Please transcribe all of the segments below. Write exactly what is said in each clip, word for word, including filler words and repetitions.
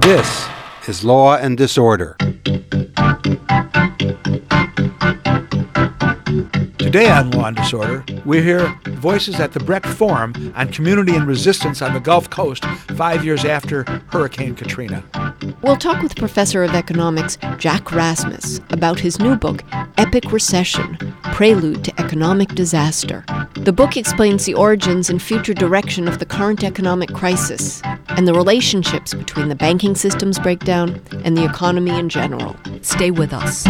This is Law and Disorder. Today on Law and Disorder, we hear voices at the Brecht Forum on community and resistance on the Gulf Coast five years after Hurricane Katrina. We'll talk with Professor of Economics Jack Rasmus about his new book, Epic Recession, Prelude to Economic Disaster. The book explains the origins and future direction of the current economic crisis and the relationships between the banking system's breakdown and the economy in general. Stay with us.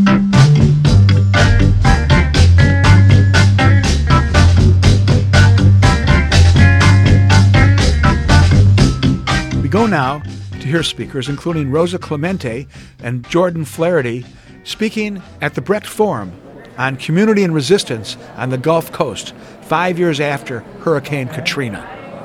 We go now to hear speakers, including Rosa Clemente and Jordan Flaherty, speaking at the Brecht Forum on community and resistance on the Gulf Coast five years after Hurricane Katrina.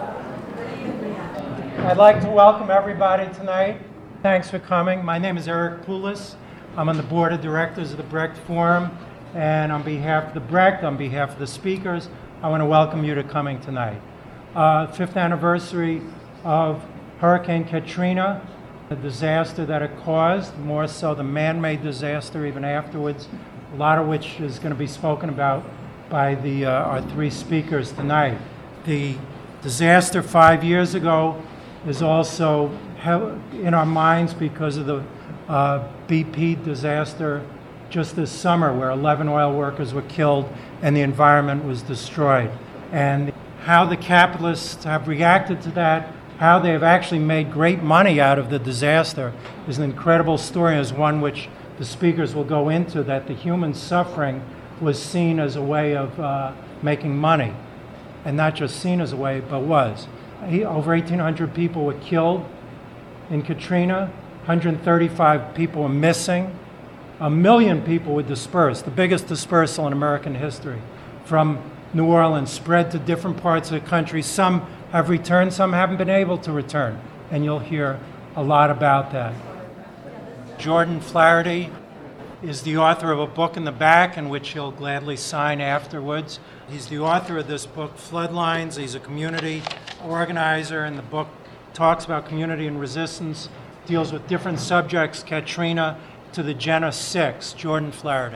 I'd like to welcome everybody tonight. Thanks for coming. My name is Eric Poulos. I'm on the board of directors of the Brecht Forum, and on behalf of the Brecht, on behalf of the speakers, I want to welcome you to coming tonight. Uh, fifth anniversary of Hurricane Katrina, the disaster that it caused, more so the man-made disaster even afterwards, a lot of which is going to be spoken about by the, uh, our three speakers tonight. The disaster five years ago is also in our minds because of the uh, B P disaster just this summer, where eleven oil workers were killed and the environment was destroyed. And how the capitalists have reacted to that, how they have actually made great money out of the disaster, is an incredible story, as one which the speakers will go into, that the human suffering was seen as a way of uh, making money, and not just seen as a way, but was. He, over eighteen hundred people were killed in Katrina, one hundred thirty-five people were missing, a million people were dispersed, the biggest dispersal in American history, from New Orleans, spread to different parts of the country. Some have returned, some haven't been able to return, and you'll hear a lot about that. Jordan Flaherty is the author of a book in the back, in which he'll gladly sign afterwards. He's the author of this book, Floodlines. He's a community organizer, and the book talks about community and resistance, deals with different subjects, Katrina to the Jena six. Jordan Flaherty.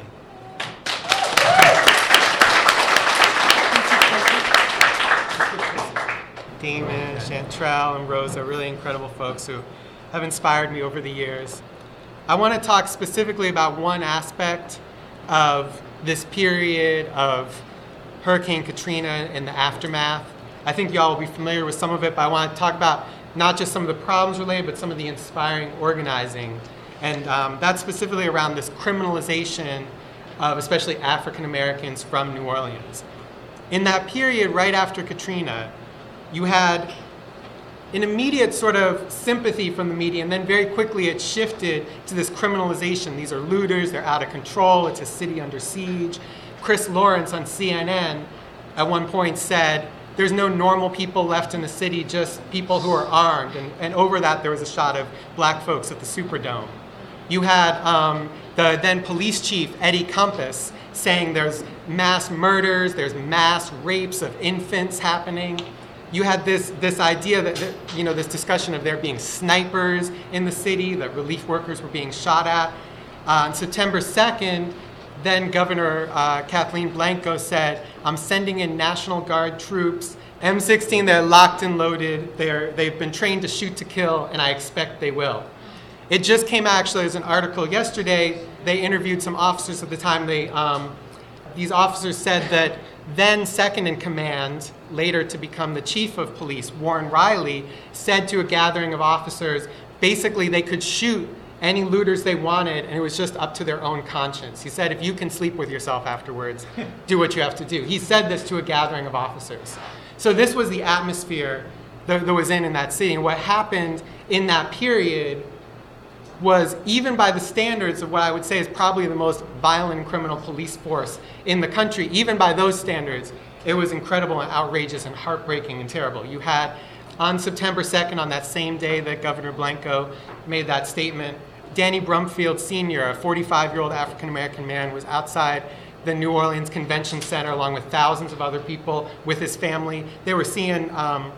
Damon, Chantrell, and Rosa, really incredible folks who have inspired me over the years. I want to talk specifically about one aspect of this period of Hurricane Katrina and the aftermath. I think y'all will be familiar with some of it, but I want to talk about not just some of the problems related, but some of the inspiring organizing. And um, that's specifically around this criminalization of especially African Americans from New Orleans. In that period, right after Katrina, you had an immediate sort of sympathy from the media, and then very quickly it shifted to this criminalization. These are looters, they're out of control, it's a city under siege. Chris Lawrence on C N N at one point said, there's no normal people left in the city, just people who are armed. And, and over that, there was a shot of black folks at the Superdome. You had um, the then police chief, Eddie Compass, saying there's mass murders, there's mass rapes of infants happening. You had this this idea that, that, you know, this discussion of there being snipers in the city, that relief workers were being shot at. Uh, on September second, then Governor uh, Kathleen Blanco said, I'm sending in National Guard troops, M sixteen, they're locked and loaded, they're, they've been trained to shoot to kill, and I expect they will. It just came out, actually, as an article yesterday. They interviewed some officers at the time. They, um, these officers said that then second in command, later to become the chief of police, Warren Riley, said to a gathering of officers, basically they could shoot any looters they wanted, and it was just up to their own conscience. He said, if you can sleep with yourself afterwards, do what you have to do. He said this to a gathering of officers. So this was the atmosphere that, that was in in that city. And what happened in that period was, even by the standards of what I would say is probably the most violent and criminal police force in the country, even by those standards, it was incredible and outrageous and heartbreaking and terrible. You had, on September second, on that same day that Governor Blanco made that statement, Danny Brumfield Senior, a forty-five-year-old African-American man, was outside the New Orleans Convention Center along with thousands of other people with his family. They were seeing um,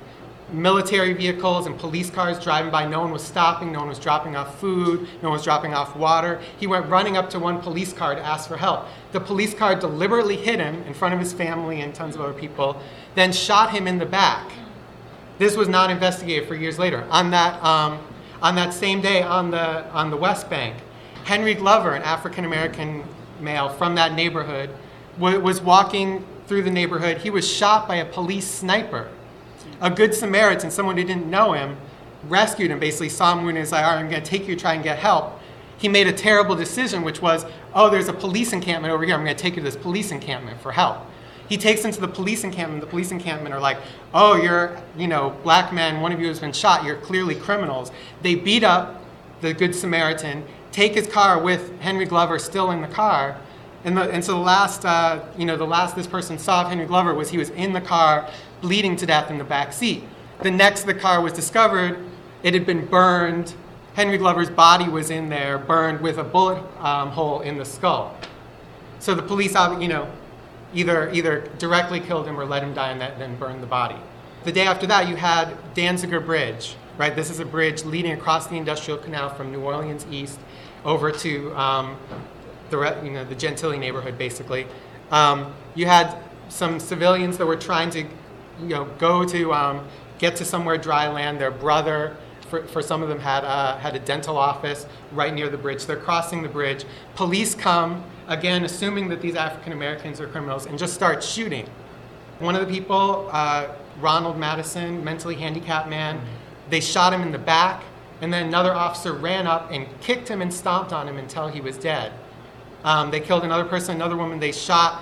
military vehicles and police cars driving by. No one was stopping. No one was dropping off food. No one was dropping off water. He went running up to one police car to ask for help. The police car deliberately hit him in front of his family and tons of other people, then shot him in the back. This was not investigated for years later. On that, um, on that same day on the, on the West Bank, Henry Glover, an African-American male from that neighborhood, w- was walking through the neighborhood. He was shot by a police sniper. A good Samaritan, someone who didn't know him, rescued him, basically saw him wounded and said, all right, I'm going to take you to try and get help. He made a terrible decision, which was, oh, there's a police encampment over here. I'm going to take you to this police encampment for help. He takes him to the police encampment. The police encampment are like, oh, you're, you know, black men. One of you has been shot. You're clearly criminals. They beat up the Good Samaritan, take his car with Henry Glover still in the car. And, the, and so the last, uh, you know, the last this person saw of Henry Glover was he was in the car, bleeding to death in the back seat. The next the car was discovered, it had been burned. Henry Glover's body was in there, burned with a bullet um, hole in the skull. So the police, you know, either either directly killed him or let him die and then burned the body. The day after that, you had Danziger Bridge, right? This is a bridge leading across the Industrial Canal from New Orleans east over to um, the you know the Gentilly neighborhood, basically. Um, you had some civilians that were trying to, you know, go to um, get to somewhere dry land. Their brother, for, for some of them, had uh, had a dental office right near the bridge. They're crossing the bridge. Police come, again, assuming that these African Americans are criminals, and just start shooting. One of the people, uh, Ronald Madison, mentally handicapped man, they shot him in the back, and then another officer ran up and kicked him and stomped on him until he was dead. Um, they killed another person, another woman they shot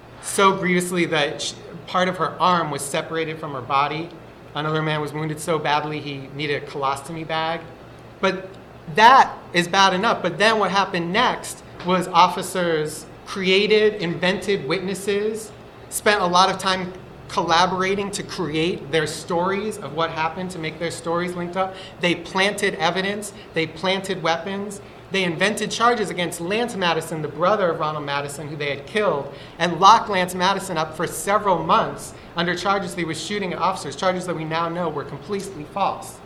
so grievously that she, part of her arm was separated from her body. Another man was wounded so badly he needed a colostomy bag. But that is bad enough. But then what happened next was officers created, invented witnesses, spent a lot of time collaborating to create their stories of what happened, to make their stories linked up. They planted evidence. They planted weapons. They invented charges against Lance Madison, the brother of Ronald Madison, who they had killed, and locked Lance Madison up for several months under charges that he was shooting at officers, charges that we now know were completely false.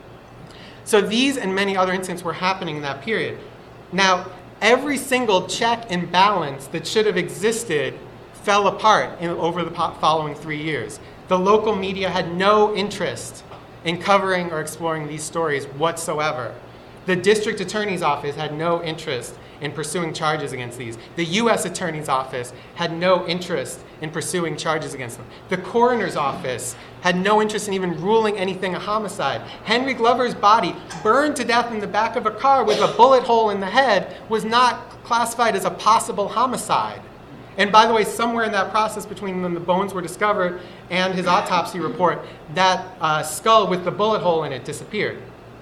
So these and many other incidents were happening in that period. Now, every single check and balance that should have existed fell apart in, over the following three years. The local media had no interest in covering or exploring these stories whatsoever. The district attorney's office had no interest in pursuing charges against these. The U S attorney's office had no interest in pursuing charges against them. The coroner's office had no interest in even ruling anything a homicide. Henry Glover's body, burned to death in the back of a car with a bullet hole in the head, was not classified as a possible homicide. And by the way, somewhere in that process between when the bones were discovered and his autopsy report, that uh, skull with the bullet hole in it disappeared.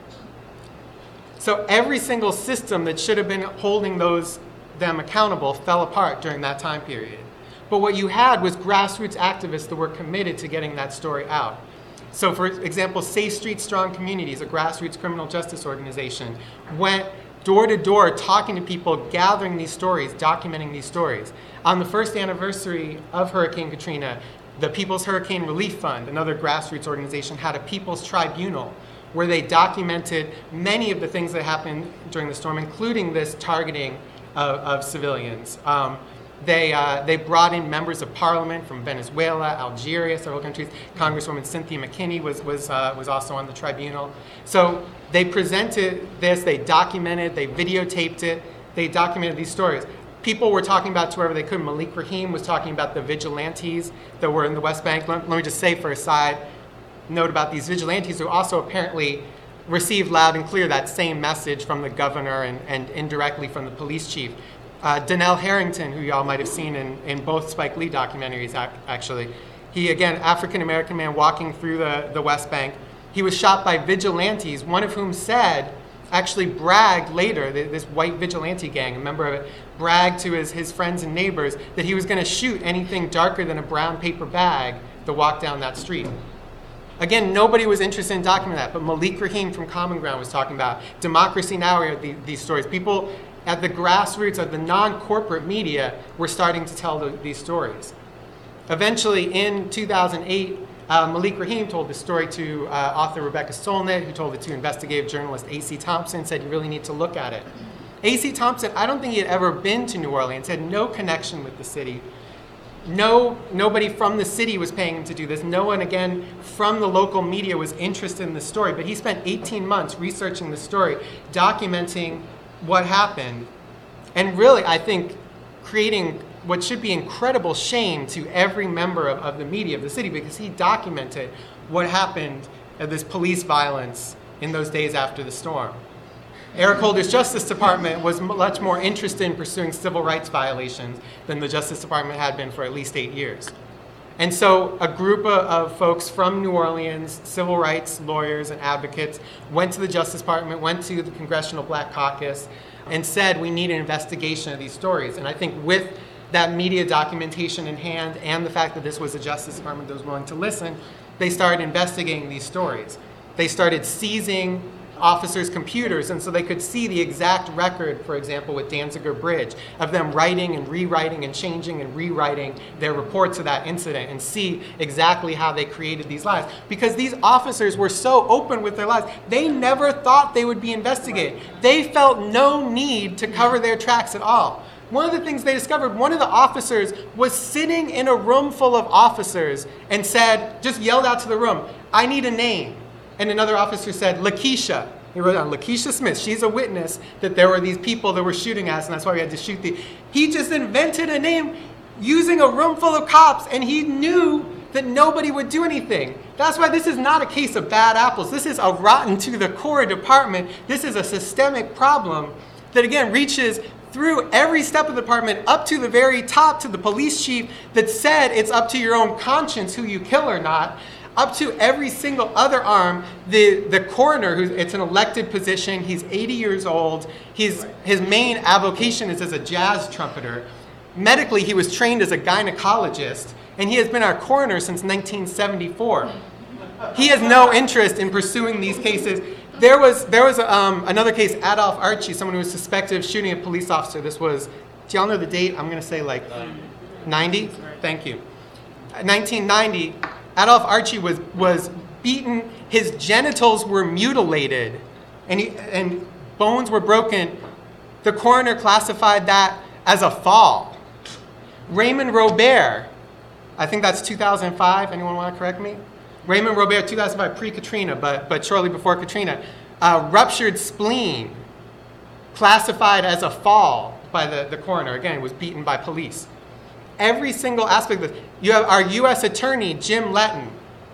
So every single system that should have been holding those them accountable fell apart during that time period. But what you had was grassroots activists that were committed to getting that story out. So for example, Safe Streets, Strong Communities, a grassroots criminal justice organization, went door to door talking to people, gathering these stories, documenting these stories. On the first anniversary of Hurricane Katrina, the People's Hurricane Relief Fund, another grassroots organization, had a People's Tribunal where they documented many of the things that happened during the storm, including this targeting of, of civilians. Um, they, uh, they brought in members of parliament from Venezuela, Algeria, several countries. Congresswoman Cynthia McKinney was, was, uh, was also on the tribunal. So they presented this, they documented, they videotaped it, they documented these stories. People were talking about to wherever they could. Malik Rahim was talking about the vigilantes that were in the West Bank. Let, let me just say for a side note about these vigilantes who also apparently received loud and clear that same message from the governor and, and indirectly from the police chief. Uh, Donnell Harrington, who y'all might have seen in, in both Spike Lee documentaries, actually. He, again, African-American man walking through the, the West Bank. He was shot by vigilantes, one of whom said, actually bragged later, this white vigilante gang, a member of it, bragged to his, his friends and neighbors that he was going to shoot anything darker than a brown paper bag to walk down that street. Again, nobody was interested in documenting that, but Malik Rahim from Common Ground was talking about Democracy Now! We heard the, these stories. People at the grassroots of the non-corporate media were starting to tell the, these stories. Eventually, in two thousand eight, Uh, Malik Rahim told the story to uh, author Rebecca Solnit, who told it to investigative journalist A C Thompson, said you really need to look at it. A C Thompson, I don't think he had ever been to New Orleans, had no connection with the city. No, nobody from the city was paying him to do this. No one, again, from the local media was interested in the story. But he spent eighteen months researching the story, documenting what happened, and really, I think, creating what should be incredible shame to every member of, of the media of the city, because he documented what happened of this police violence in those days after the storm. Eric Holder's Justice Department was much more interested in pursuing civil rights violations than the Justice Department had been for at least eight years. And so a group of, of folks from New Orleans, civil rights lawyers and advocates, went to the Justice Department, went to the Congressional Black Caucus, and said we need an investigation of these stories. And I think with that media documentation in hand and the fact that this was a Justice Department that was willing to listen, they started investigating these stories. They started seizing officers' computers, and so they could see the exact record, for example, with Danziger Bridge, of them writing and rewriting and changing and rewriting their reports of that incident, and see exactly how they created these lies. Because these officers were so open with their lies, they never thought they would be investigated. They felt no need to cover their tracks at all. One of the things they discovered, one of the officers was sitting in a room full of officers and said, just yelled out to the room, "I need a name." And another officer said, "Lakeisha." He wrote down, "Lakeisha Smith. She's a witness that there were these people that were shooting us, and that's why we had to shoot the..." He just invented a name using a room full of cops, and he knew that nobody would do anything. That's why this is not a case of bad apples. This is a rotten to the core department. This is a systemic problem that, again, reaches through every step of the department up to the very top, to the police chief that said it's up to your own conscience who you kill or not, up to every single other arm, the, the coroner, who's, it's an elected position, he's eighty years old, he's, his main avocation is as a jazz trumpeter. Medically, he was trained as a gynecologist, and he has been our coroner since nineteen seventy-four. He has no interest in pursuing these cases. There was, there was a, um, another case, Adolph Archie, someone who was suspected of shooting a police officer. This was, do y'all know the date? I'm going to say like ninety? Thank you. nineteen ninety. Adolph Archie was, was beaten, his genitals were mutilated, and, he, and bones were broken. The coroner classified that as a fall. Raymond Robert, I think that's two thousand five, anyone want to correct me? Raymond Robert, two thousand five, pre-Katrina, but, but shortly before Katrina. Uh, ruptured spleen, classified as a fall by the, the coroner. Again, was beaten by police. Every single aspect of this. You have our U S attorney, Jim Letton,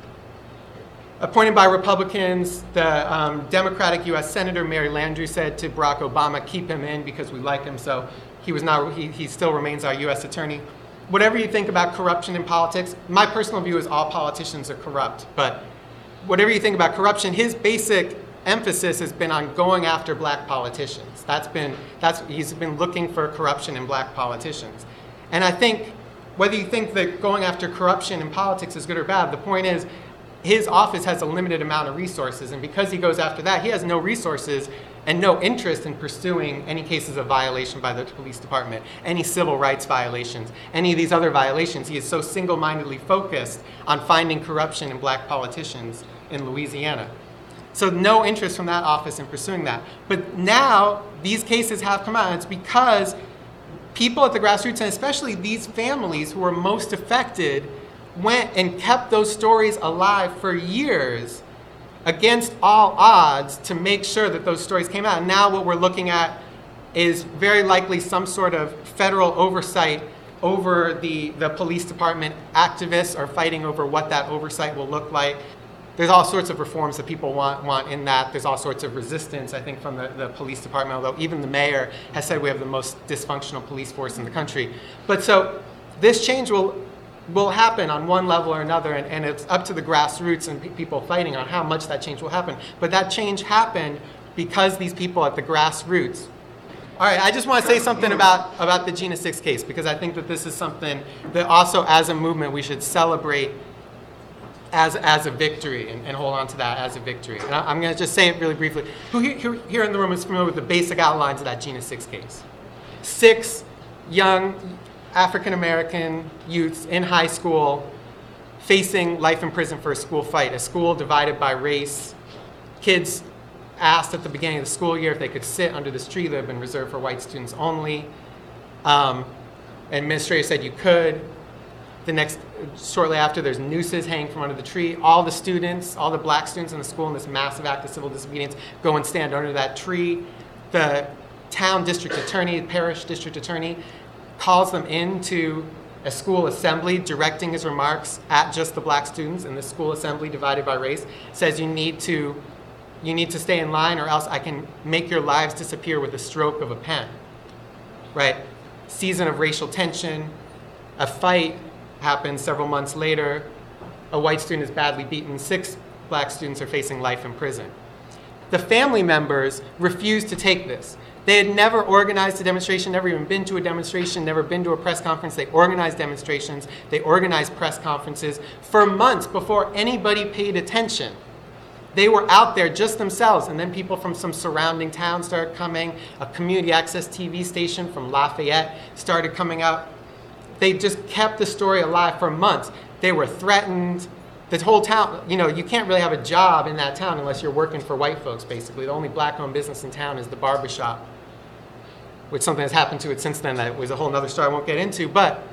appointed by Republicans. The um, Democratic U S Senator Mary Landrieu said to Barack Obama, keep him in because we like him, so he was not. He, he still remains our U S attorney. Whatever you think about corruption in politics, my personal view is all politicians are corrupt, but whatever you think about corruption, his basic emphasis has been on going after black politicians. That's been, that's, he's been looking for corruption in black politicians. And I think, whether you think that going after corruption in politics is good or bad, the point is his office has a limited amount of resources, and because he goes after that, he has no resources and no interest in pursuing any cases of violation by the police department, any civil rights violations, any of these other violations. He is so single-mindedly focused on finding corruption in black politicians in Louisiana. So no interest from that office in pursuing that. But now these cases have come out, and it's because people at the grassroots, and especially these families who were most affected, went and kept those stories alive for years against all odds to make sure that those stories came out. And now what we're looking at is very likely some sort of federal oversight over the, the police department. Activists are fighting over what that oversight will look like. There's all sorts of reforms that people want, want in that. There's all sorts of resistance, I think, from the, the police department, although even the mayor has said we have the most dysfunctional police force in the country. But so this change will will happen on one level or another, and, and it's up to the grassroots and pe- people fighting on how much that change will happen. But that change happened because these people at the grassroots. All right, I just want to say something about, about the Jena six case, because I think that this is something that also as a movement we should celebrate as, as a victory and, and hold on to that as a victory. And I, I'm going to just say it really briefly. Who here, here in the room is familiar with the basic outlines of that Jena six case? Six young African-American youths in high school facing life in prison for a school fight, a school divided by race. Kids asked at the beginning of the school year if they could sit under this tree that had been reserved for white students only. Um, administrator said you could. The next, shortly after, there's nooses hanging from under the tree. All the students, all the black students in the school in this massive act of civil disobedience go and stand under that tree. The town district attorney, parish district attorney, calls them into a school assembly, directing his remarks at just the black students in the school assembly divided by race, says you need to, you need to stay in line or else I can make your lives disappear with the stroke of a pen, right? Season of racial tension, a fight happens several months later, a white student is badly beaten, six black students are facing life in prison. The family members refused to take this. They had never organized a demonstration, never even been to a demonstration, never been to a press conference. They organized demonstrations, they organized press conferences for months before anybody paid attention. They were out there just themselves, and then people from some surrounding towns started coming. A community access T V station from Lafayette started coming out. They just kept the story alive for months. They were threatened. The whole town, you know, you can't really have a job in that town unless you're working for white folks, basically. The only black-owned business in town is the barbershop, which something has happened to it since then that was a whole other story I won't get into. But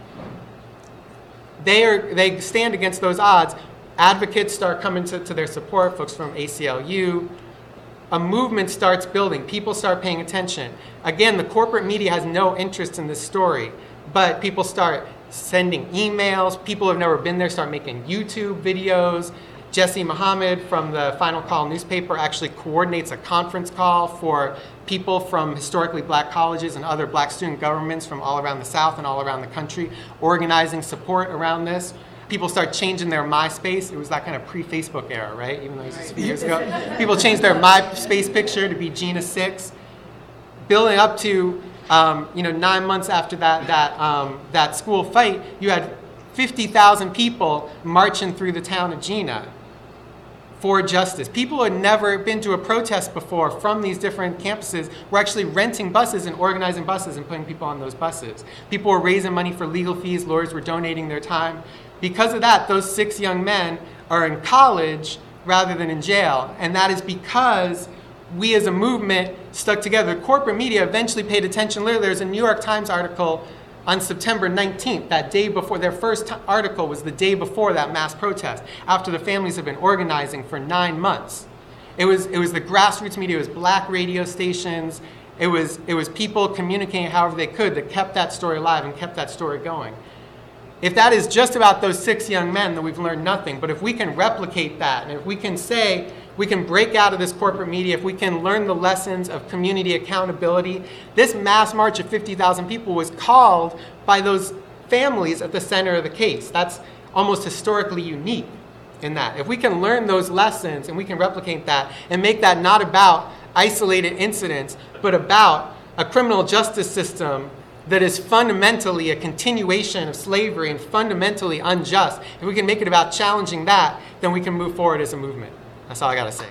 they are they stand against those odds. Advocates start coming to, to their support, folks from A C L U. A movement starts building. People start paying attention. Again, the corporate media has no interest in this story, but people start sending emails. People who have never been there start making YouTube videos. Jesse Muhammad from the Final Call newspaper actually coordinates a conference call for people from historically black colleges and other black student governments from all around the South and all around the country, organizing support around this. People start changing their MySpace. It was that kind of pre-Facebook era, right? Even though it was a few years ago. People changed their MySpace picture to be Gina Six. Building up to Um, you know, nine months after that that um, that school fight, you had fifty thousand people marching through the town of Gina for justice. People who had never been to a protest before from these different campuses were actually renting buses and organizing buses and putting people on those buses. People were raising money for legal fees. Lawyers were donating their time. Because of that, those six young men are in college rather than in jail, and that is because we as a movement stuck together. The corporate media eventually paid attention. Literally, there's a New York Times article on September nineteenth, that day before. Their first t- article was the day before that mass protest, after the families have been organizing for nine months. It was it was the grassroots media, it was black radio stations, it was it was people communicating however they could that kept that story alive and kept that story going. If that is just about those six young men, then we've learned nothing. But if we can replicate that, and if we can say, we can break out of this corporate media, if we can learn the lessons of community accountability, this mass march of fifty thousand people was called by those families at the center of the case. That's almost historically unique in that. If we can learn those lessons and we can replicate that and make that not about isolated incidents, but about a criminal justice system that is fundamentally a continuation of slavery and fundamentally unjust, if we can make it about challenging that, then we can move forward as a movement. That's all I got to say.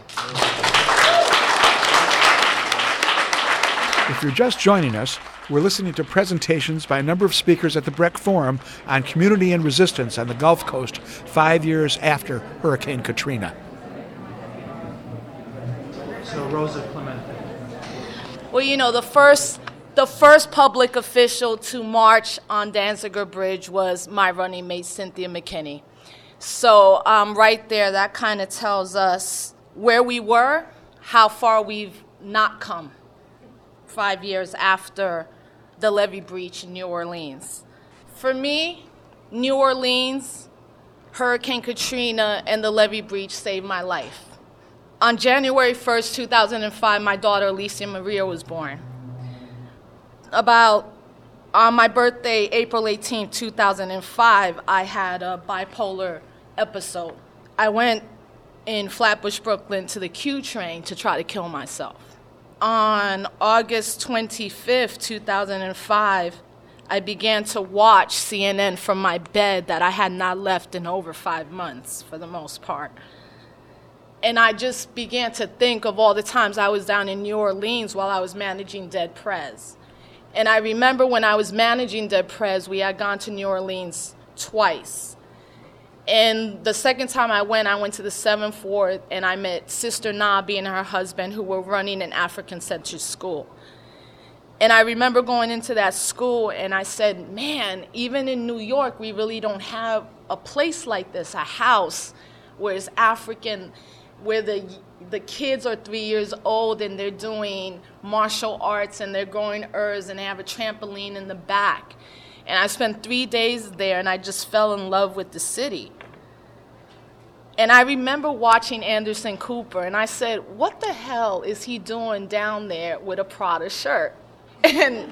If you're just joining us, we're listening to presentations by a number of speakers at the Brecht Forum on community and resistance on the Gulf Coast five years after Hurricane Katrina. So Rosa Clemente. Well, you know, the first the first public official to march on Danziger Bridge was my running mate, Cynthia McKinney. So um, right there, that kind of tells us where we were, how far we've not come five years after the levee breach in New Orleans. For me, New Orleans, Hurricane Katrina, and the levee breach saved my life. On January first, two thousand five, my daughter Alicia Maria was born. About on my birthday, April eighteenth, two thousand five, I had a bipolar episode. I went in Flatbush, Brooklyn to the Q train to try to kill myself. On August twenty-fifth, two thousand five, I began to watch C N N from my bed that I had not left in over five months, for the most part. And I just began to think of all the times I was down in New Orleans while I was managing Dead Prez. And I remember when I was managing Dead Prez, we had gone to New Orleans twice. And the second time I went, I went to the seventh Ward, and I met Sister Nabi and her husband, who were running an African-centered school. And I remember going into that school, and I said, man, even in New York, we really don't have a place like this, a house where it's African, where the the kids are three years old, and they're doing martial arts, and they're growing herbs, and they have a trampoline in the back. And I spent three days there, and I just fell in love with the city. And I remember watching Anderson Cooper, and I said, what the hell is he doing down there with a Prada shirt? And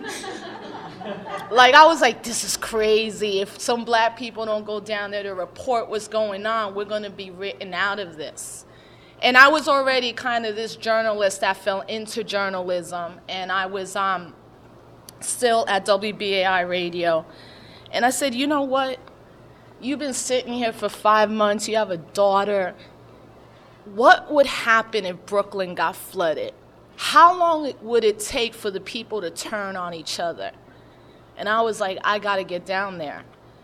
like, I was like, this is crazy. If some black people don't go down there to report what's going on, we're going to be written out of this. And I was already kind of this journalist that fell into journalism, and I was um, still at W B A I Radio. And I said, you know what? You've been sitting here for five months. You have a daughter. What would happen if Brooklyn got flooded? How long would it take for the people to turn on each other? And I was like, I got to get down there.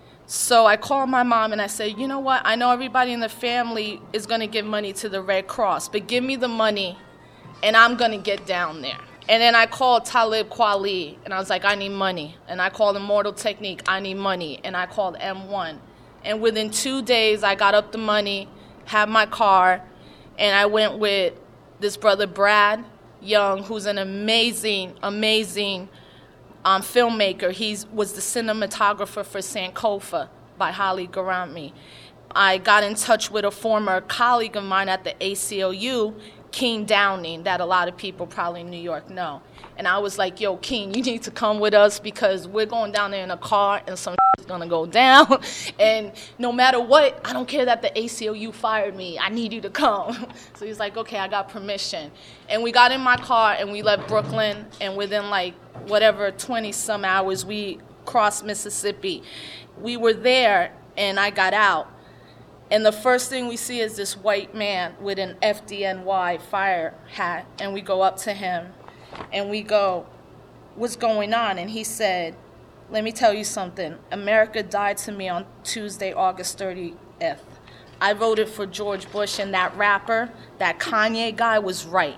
So I called my mom and I said, you know what? I know everybody in the family is going to give money to the Red Cross, but give me the money and I'm going to get down there. And then I called Talib Kweli and I was like, I need money. And I called Immortal Technique, I need money. And I called M one. And within two days, I got up the money, had my car, and I went with this brother, Brad Young, who's an amazing, amazing um, filmmaker. He was the cinematographer for Sankofa by Holly Garami. I got in touch with a former colleague of mine at the A C L U, Keen Downing, that a lot of people probably in New York know. And I was like, yo, Keen, you need to come with us because we're going down there in a car and some is going to go down. And no matter what, I don't care that the A C L U fired me. I need you to come. So he's like, okay, I got permission. And we got in my car and we left Brooklyn. And within like whatever twenty-some hours, we crossed Mississippi. We were there and I got out. And the first thing we see is this white man with an F D N Y fire hat. And we go up to him and we go, what's going on? And he said, let me tell you something. America died to me on Tuesday, August thirtieth. I voted for George Bush, and that rapper, that Kanye guy, was right.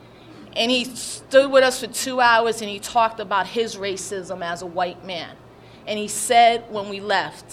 And he stood with us for two hours and he talked about his racism as a white man. And he said when we left,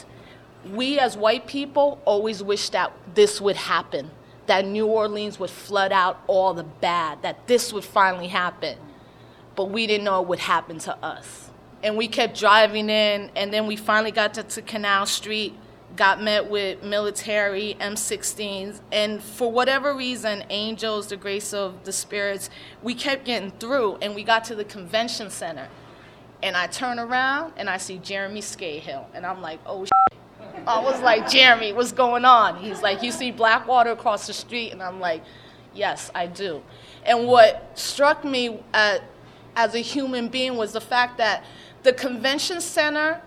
we as white people always wish that this would happen, that New Orleans would flood out all the bad, that this would finally happen. But we didn't know it would happen to us. And we kept driving in, and then we finally got to, to Canal Street, got met with military M sixteens, and for whatever reason, angels, the grace of the spirits, we kept getting through, and we got to the convention center. And I turn around, and I see Jeremy Scahill, and I'm like, oh, shit. I was like, Jeremy, what's going on? He's like, you see Blackwater across the street? And I'm like, yes, I do. And what struck me at, as a human being was the fact that the convention center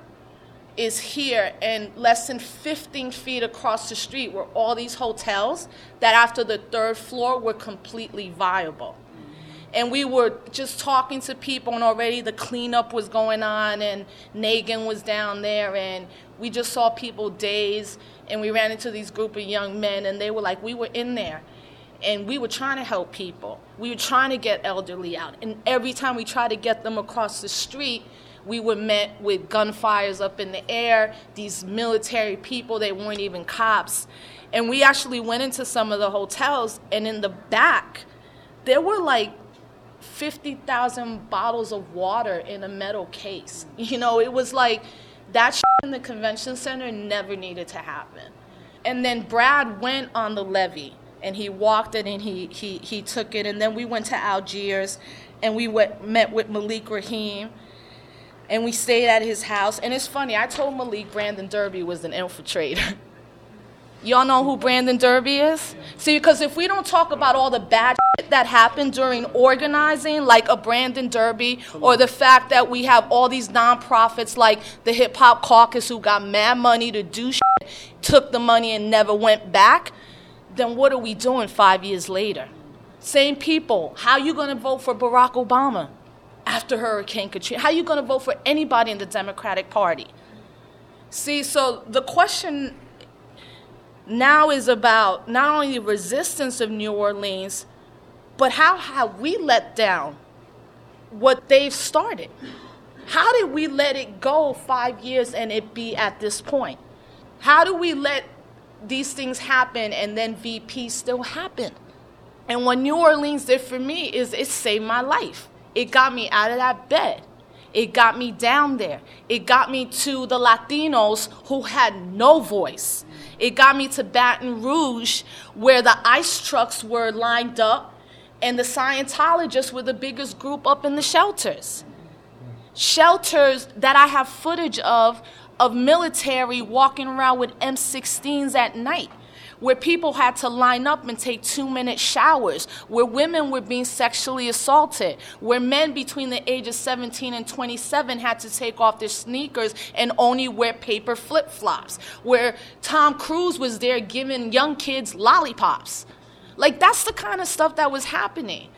is here, and less than fifteen feet across the street were all these hotels that after the third floor were completely viable. And we were just talking to people, and already the cleanup was going on, and Nagin was down there, and we just saw people dazed, and we ran into these group of young men, and they were like, we were in there, and we were trying to help people. We were trying to get elderly out, and every time we tried to get them across the street, we were met with gunfires up in the air, these military people, they weren't even cops. And we actually went into some of the hotels, and in the back, there were like fifty thousand bottles of water in a metal case. You know, it was like that shit in the convention center never needed to happen. And then Brad went on the levee, and he walked it, and he he he took it, and then we went to Algiers, and we went, met with Malik Rahim, and we stayed at his house. And it's funny, I told Malik Brandon Derby was an infiltrator. Y'all know who Brandon Derby is? See, because if we don't talk about all the bad shit that happened during organizing, like a Brandon Derby, or the fact that we have all these nonprofits like the Hip Hop Caucus who got mad money to do shit, took the money and never went back, then what are we doing five years later? Same people. How are you going to vote for Barack Obama after Hurricane Katrina? How are you going to vote for anybody in the Democratic Party? See, so the question now is about not only the resistance of New Orleans, but how have we let down what they've started? How did we let it go five years and it be at this point? How do we let these things happen and then V P still happen? And what New Orleans did for me is it saved my life. It got me out of that bed. It got me down there. It got me to the Latinos who had no voice. It got me to Baton Rouge, where the ICE trucks were lined up and the Scientologists were the biggest group up in the shelters. Shelters that I have footage of, of military walking around with M sixteens at night, where people had to line up and take two-minute showers, where women were being sexually assaulted, where men between the ages seventeen and twenty-seven had to take off their sneakers and only wear paper flip-flops, where Tom Cruise was there giving young kids lollipops. Like, that's the kind of stuff that was happening.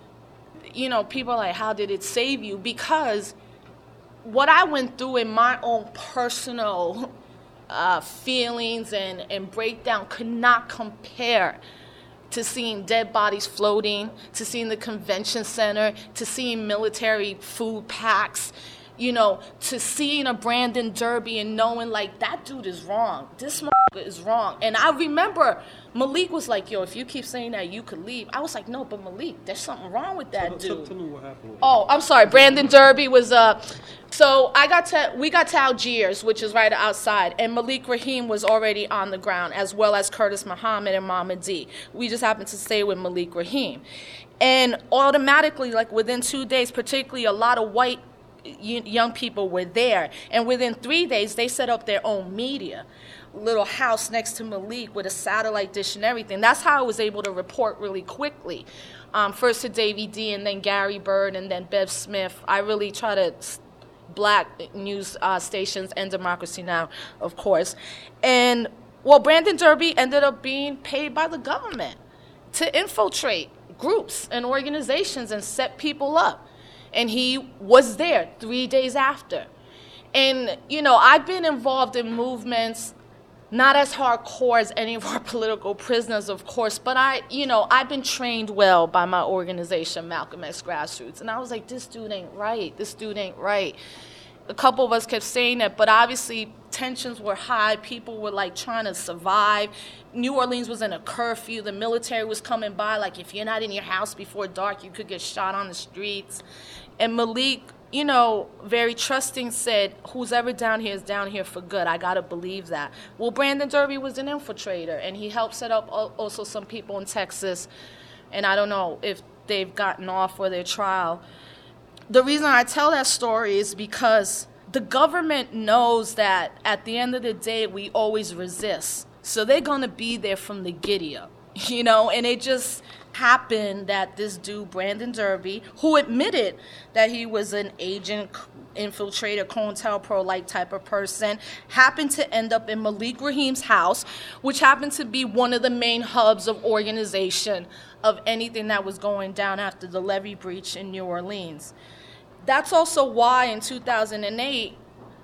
You know, people are like, how did it save you? Because what I went through in my own personal Uh, feelings and, and breakdown could not compare to seeing dead bodies floating, to seeing the convention center, to seeing military food packs, you know, to seeing a Brandon Derby and knowing, like, that dude is wrong. This motherfucker is wrong. And I remember Malik was like, yo, if you keep saying that, you could leave. I was like, no, but Malik, there's something wrong with that tell, dude. Tell, tell me what happened. Oh, I'm sorry. Brandon Derby was, uh, so I got to, we got to Algiers, which is right outside, and Malik Rahim was already on the ground, as well as Curtis Muhammad and Mama D. We just happened to stay with Malik Rahim. And automatically, like within two days, particularly a lot of white young people were there. And within three days, they set up their own media. Little house next to Malik with a satellite dish and everything. That's how I was able to report really quickly. Um, first to Davy D, and then Gary Bird, and then Bev Smith. I really try to black news uh, stations and Democracy Now!, of course. And, well, Brandon Derby ended up being paid by the government to infiltrate groups and organizations and set people up. And he was there three days after. And, you know, I've been involved in movements, not as hardcore as any of our political prisoners, of course, but I, you know, I've been trained well by my organization, Malcolm X Grassroots. And I was like, this dude ain't right. This dude ain't right. A couple of us kept saying that, but obviously tensions were high. People were like trying to survive. New Orleans was in a curfew. The military was coming by. Like, if you're not in your house before dark, you could get shot on the streets. And Malik, you know, very trusting, said, who's ever down here is down here for good. I got to believe that. Well, Brandon Derby was an infiltrator, and he helped set up also some people in Texas. And I don't know if they've gotten off for their trial. The reason I tell that story is because the government knows that at the end of the day, we always resist. So they're going to be there from the giddy up, you know, and it just happened that this dude, Brandon Derby, who admitted that he was an agent, infiltrator, COINTELPRO-like type of person, happened to end up in Malik Rahim's house, which happened to be one of the main hubs of organization of anything that was going down after the levee breach in New Orleans. That's also why in two thousand eight,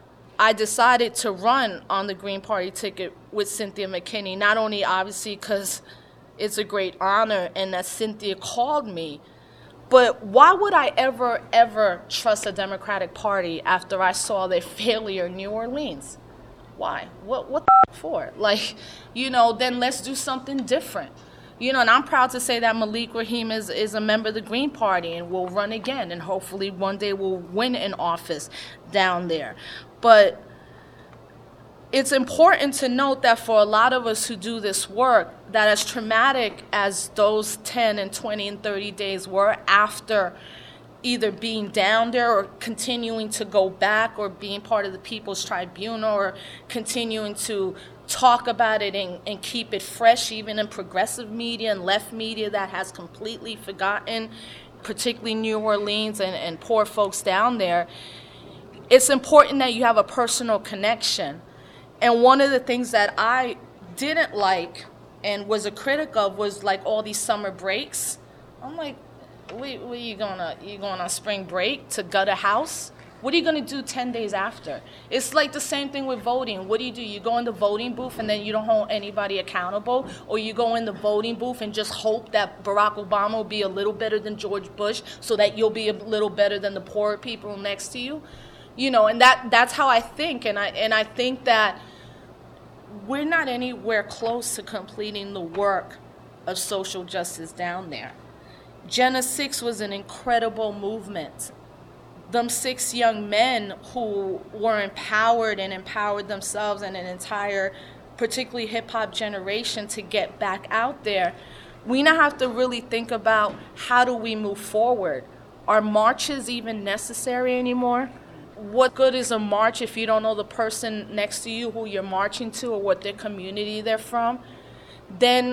I decided to run on the Green Party ticket with Cynthia McKinney, not only obviously because it's a great honor and that Cynthia called me, but why would I ever, ever trust a Democratic Party after I saw their failure in New Orleans? Why? What, what the f- for? Like, you know, then let's do something different. You know, and I'm proud to say that Malik Rahim is, is a member of the Green Party and will run again, and hopefully one day will win an office down there. But it's important to note that for a lot of us who do this work, that as traumatic as those ten and twenty and thirty days were after either being down there or continuing to go back or being part of the People's Tribunal or continuing to talk about it and, and keep it fresh, even in progressive media and left media that has completely forgotten, particularly New Orleans and, and poor folks down there, it's important that you have a personal connection. And one of the things that I didn't like and was a critic of was like all these summer breaks. I'm like, where, where you gonna, you going on spring break to gut a house? What are you going to do ten days after? It's like the same thing with voting. What do you do? You go in the voting booth and then you don't hold anybody accountable? Or you go in the voting booth and just hope that Barack Obama will be a little better than George Bush so that you'll be a little better than the poor people next to you? You know, and that that's how I think. And I, and I think that we're not anywhere close to completing the work of social justice down there. Jena six was an incredible movement. Them six young men who were empowered and empowered themselves and an entire, particularly hip-hop generation to get back out there. We now have to really think about how do we move forward. Are marches even necessary anymore? What good is a march if you don't know the person next to you who you're marching to or what their community they're from? Then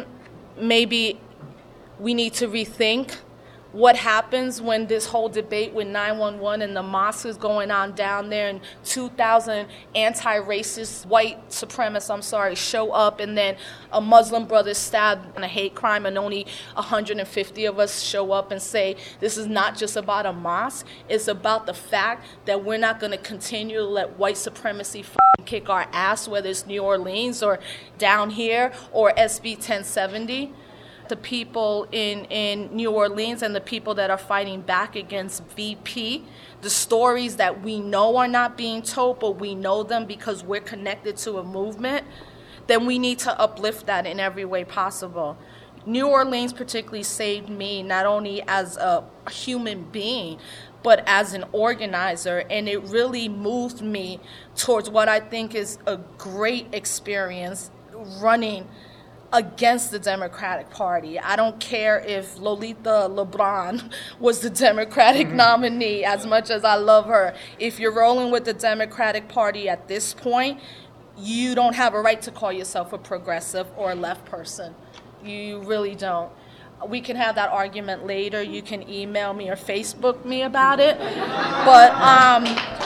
maybe we need to rethink what happens when this whole debate with nine one one and the mosque is going on down there and two thousand anti-racist white supremacists, I'm sorry, show up and then a Muslim brother stabbed in a hate crime and only one hundred fifty of us show up and say this is not just about a mosque, it's about the fact that we're not going to continue to let white supremacy f***ing kick our ass, whether it's New Orleans or down here or S B ten seventy. The people in, in New Orleans and the people that are fighting back against V P, the stories that we know are not being told, but we know them because we're connected to a movement, then we need to uplift that in every way possible. New Orleans particularly saved me not only as a human being, but as an organizer, and it really moved me towards what I think is a great experience running against the Democratic Party. I don't care if Lolita LeBron was the Democratic mm-hmm. nominee, as much as I love her. If you're rolling with the Democratic Party at this point, you don't have a right to call yourself a progressive or a left person. You really don't. We can have that argument later. You can email me or Facebook me about it. But um,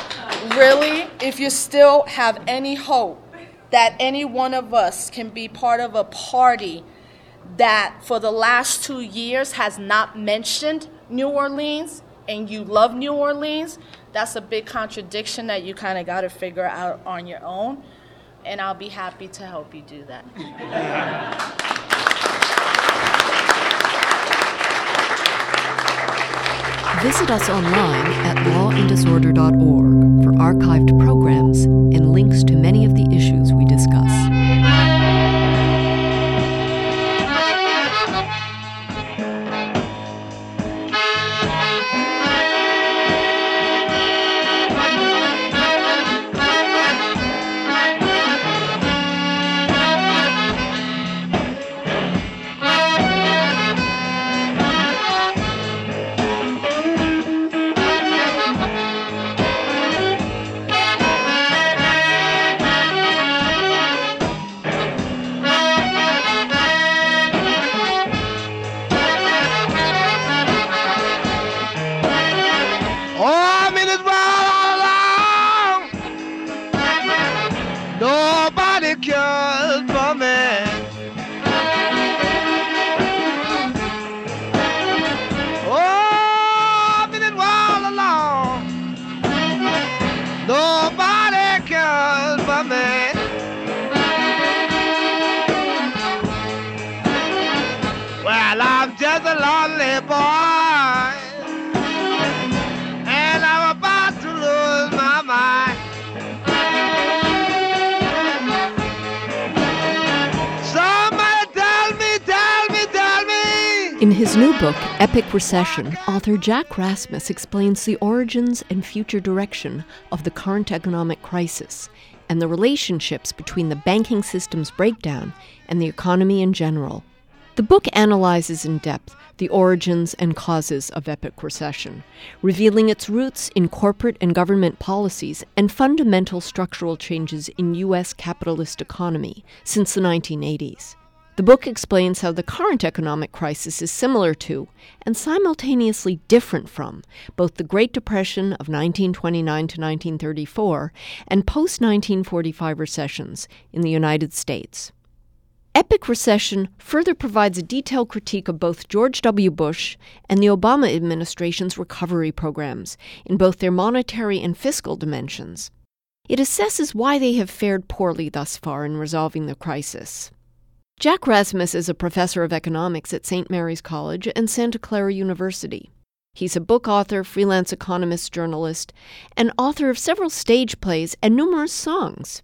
really, if you still have any hope that any one of us can be part of a party that for the last two years has not mentioned New Orleans, and you love New Orleans, that's a big contradiction that you kind of got to figure out on your own, and I'll be happy to help you do that. Visit us online at law and disorder dot org for archived programs and links to many of the issues we discuss. In his new book, Epic Recession, author Jack Rasmus explains the origins and future direction of the current economic crisis and the relationships between the banking system's breakdown and the economy in general. The book analyzes in depth the origins and causes of epic recession, revealing its roots in corporate and government policies and fundamental structural changes in U S capitalist economy since the nineteen eighties. The book explains how the current economic crisis is similar to, and simultaneously different from, both the Great Depression of nineteen twenty-nine to nineteen thirty-four and post nineteen forty-five recessions in the United States. Epic Recession further provides a detailed critique of both George W. Bush and the Obama administration's recovery programs in both their monetary and fiscal dimensions. It assesses why they have fared poorly thus far in resolving the crisis. Jack Rasmus is a professor of economics at Saint Mary's College and Santa Clara University. He's a book author, freelance economist, journalist, and author of several stage plays and numerous songs.